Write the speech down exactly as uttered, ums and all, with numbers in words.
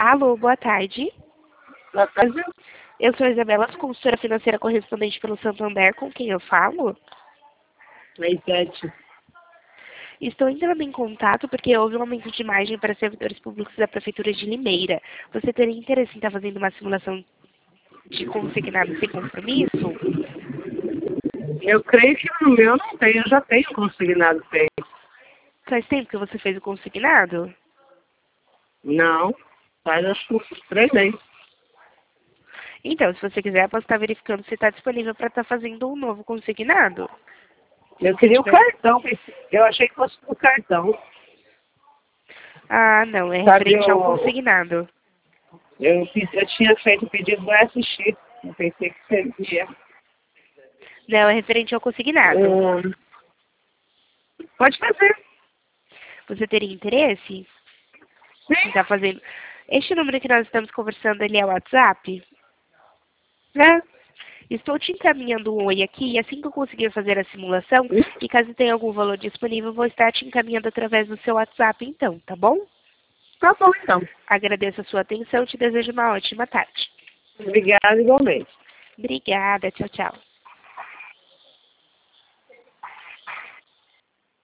Alô, boa tarde. Boa tarde. Eu sou a Isabela, consultora financeira correspondente pelo Santander, com quem eu falo? Oi, Sete. Estou entrando em contato porque houve um aumento de margem para servidores públicos da Prefeitura de Limeira. Você teria interesse em estar fazendo uma simulação de consignado sem compromisso? Eu creio que no meu não tem, eu já tenho consignado tem. Faz tempo que você fez o consignado? Não, faz acho que uns três meses. Então, se você quiser, eu posso estar verificando se está disponível para estar fazendo um novo consignado. Eu queria o cartão, eu achei que fosse o cartão. Ah, não, é Sabe, referente ao eu, consignado. eu, fiz, eu tinha feito o pedido do S X, eu pensei que seria. Não, é referente ao consignado. Um, pode fazer. Você teria interesse Sim. em estar fazendo... Este número que nós estamos conversando, ele é o WhatsApp? É. Estou te encaminhando um oi aqui e assim que eu conseguir fazer a simulação, e caso tenha algum valor disponível, vou estar te encaminhando através do seu WhatsApp então, tá bom? Tá bom, então. Agradeço a sua atenção e te desejo uma ótima tarde. Obrigada igualmente. Obrigada, tchau, tchau.